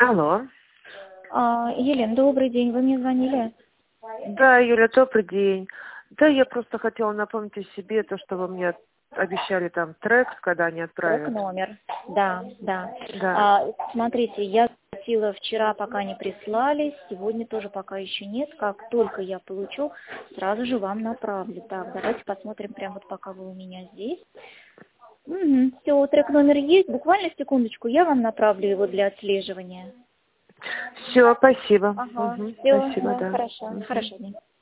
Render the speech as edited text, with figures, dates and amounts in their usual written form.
Алло. Елена, добрый день. Вы мне звонили? Да, Юля, добрый день. Да, я просто хотела напомнить о себе, то, что вы мне обещали там трек, когда они отправят. Трек-номер. Да. Да. Смотрите, я просила вчера, пока не прислали, сегодня тоже пока еще нет. Как только я получу, сразу же вам направлю. Так, давайте посмотрим прямо вот пока вы у меня здесь. Все, трек-номер есть. Буквально секундочку, я вам направлю его для отслеживания. Все, спасибо. Ага, все, Спасибо, да. хорошо. Хорошо.